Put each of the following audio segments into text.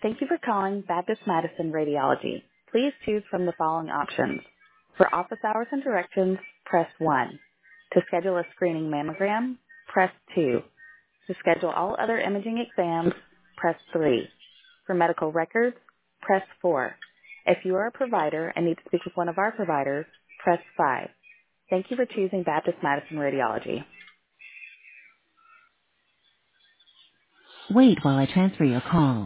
Thank you for calling Baptist Madison Radiology. Please choose from the following options. For office hours and directions, press 1. To schedule a screening mammogram, press 2. To schedule all other imaging exams, press 3. For medical records, press 4. If you are a provider and need to speak with one of our providers, press 5. Thank you for choosing Baptist Madison Radiology. Wait while I transfer your call.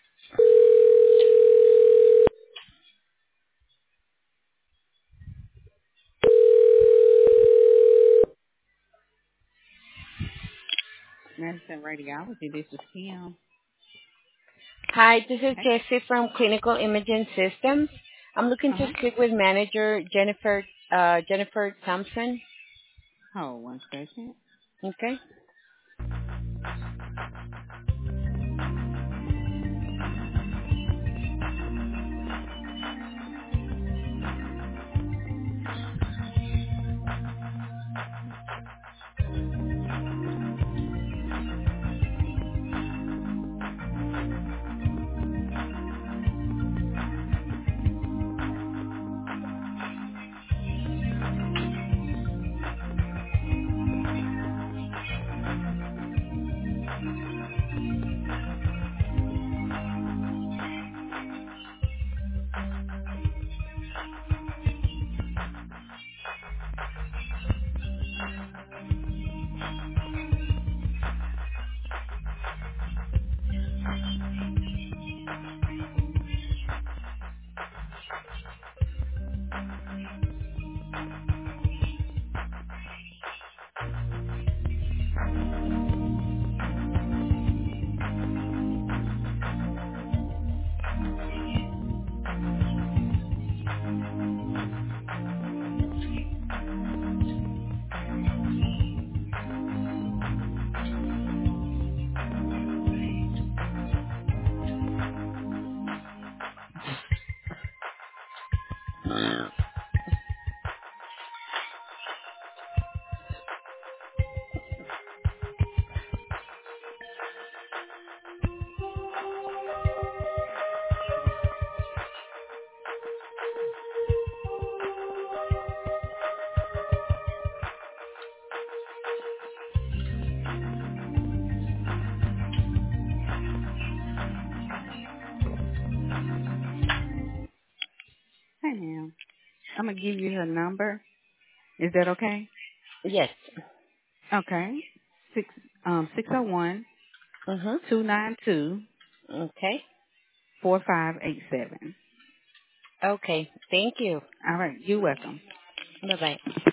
Medicine Radiology, this is Kim. Hi, this is Hey. Jessie from Clinical Imaging Systems. I'm looking to Uh-huh. speak with manager Jennifer Thompson. Hold 1 second. Okay. Hey, ma'am. I'm going to give you her number. Is that okay? Yes. Okay. 601 Mhm. 292 Okay. 4587. Okay. Thank you. All right. You're welcome. Bye bye.